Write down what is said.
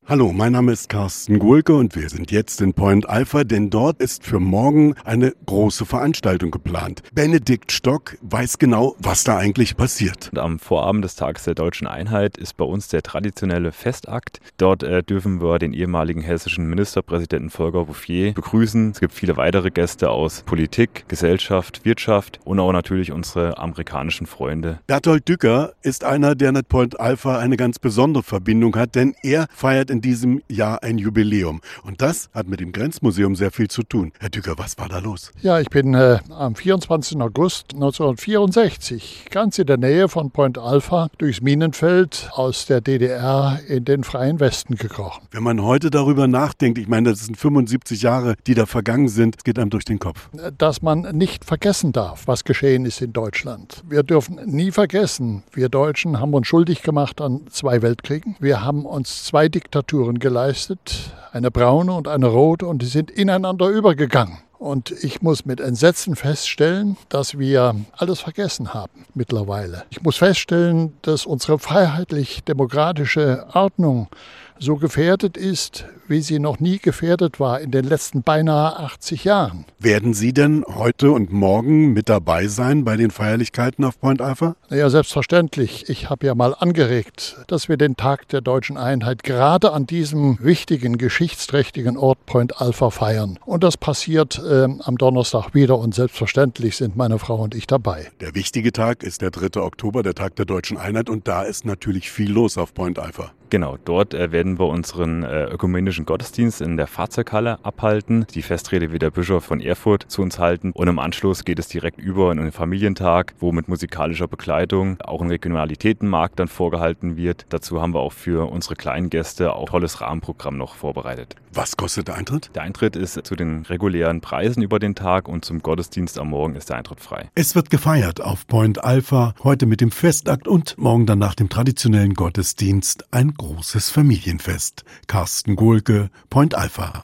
Hallo, mein Name ist Carsten Gulke und wir sind jetzt in Point Alpha, denn dort ist für morgen eine große Veranstaltung geplant. Benedikt Stock weiß genau, was da eigentlich passiert. Und am Vorabend des Tages der Deutschen Einheit ist bei uns der traditionelle Festakt. Dort dürfen wir den ehemaligen hessischen Ministerpräsidenten Volker Bouffier begrüßen. Es gibt viele weitere Gäste aus Politik, Gesellschaft, Wirtschaft und auch natürlich unsere amerikanischen Freunde. Bertolt Dücker ist einer, der mit Point Alpha eine ganz besondere Verbindung hat, denn er feiert in diesem Jahr ein Jubiläum. Und das hat mit dem Grenzmuseum sehr viel zu tun. Herr Dücker, was war da los? Ja, ich bin am 24. August 1964 ganz in der Nähe von Point Alpha durchs Minenfeld aus der DDR in den freien Westen gekrochen. Wenn man heute darüber nachdenkt, ich meine, das sind 75 Jahre, die da vergangen sind, es geht einem durch den Kopf. Dass man nicht vergessen darf, was geschehen ist in Deutschland. Wir dürfen nie vergessen, wir Deutschen haben uns schuldig gemacht an 2 Weltkriegen. Wir haben uns 2 Diktaturen geleistet, eine braune und eine rote, und die sind ineinander übergegangen. Und ich muss mit Entsetzen feststellen, dass wir alles vergessen haben mittlerweile. Ich muss feststellen, dass unsere freiheitlich-demokratische Ordnung so gefährdet ist, wie sie noch nie gefährdet war in den letzten beinahe 80 Jahren. Werden Sie denn heute und morgen mit dabei sein bei den Feierlichkeiten auf Point Alpha? Ja, selbstverständlich. Ich habe ja mal angeregt, dass wir den Tag der Deutschen Einheit gerade an diesem wichtigen, geschichtsträchtigen Ort Point Alpha feiern. Und das passiert am Donnerstag wieder, und selbstverständlich sind meine Frau und ich dabei. Der wichtige Tag ist der 3. Oktober, der Tag der Deutschen Einheit, und da ist natürlich viel los auf Point Alpha. Genau, dort werden wir unseren ökumenischen Gottesdienst in der Fahrzeughalle abhalten. Die Festrede wird der Bischof von Erfurt zu uns halten. Und im Anschluss geht es direkt über in einen Familientag, wo mit musikalischer Begleitung auch ein Regionalitätenmarkt dann vorgehalten wird. Dazu haben wir auch für unsere kleinen Gäste auch ein tolles Rahmenprogramm noch vorbereitet. Was kostet der Eintritt? Der Eintritt ist zu den regulären Preisen über den Tag, und zum Gottesdienst am Morgen ist der Eintritt frei. Es wird gefeiert auf Point Alpha, heute mit dem Festakt und morgen dann nach dem traditionellen Gottesdienst ein großes Familienfest. Carsten Gulke, Point Alpha.